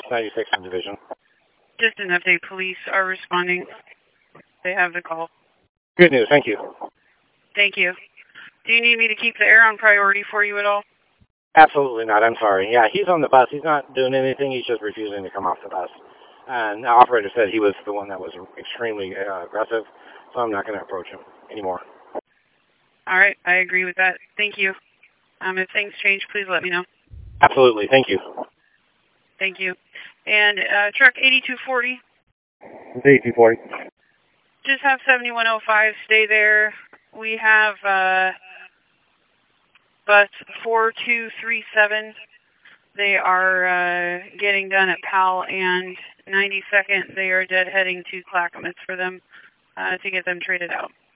96 in Division. Just an update. Police are responding. They have the call. Good news. Thank you. Thank you. Do you need me to keep the air on priority for you at all? Absolutely not. I'm sorry. Yeah, he's on the bus. He's not doing anything. He's just refusing to come off the bus. And the operator said he was the one that was extremely aggressive, so I'm not going to approach him anymore. All right. I agree with that. Thank you. If things change, please let me know. Absolutely. Thank you. Thank you. And truck 8240. 8240. Just have 7105 stay there. We have bus 4237. They are getting done at Powell and 92nd. They are deadheading to Clackamas for them to get them traded out.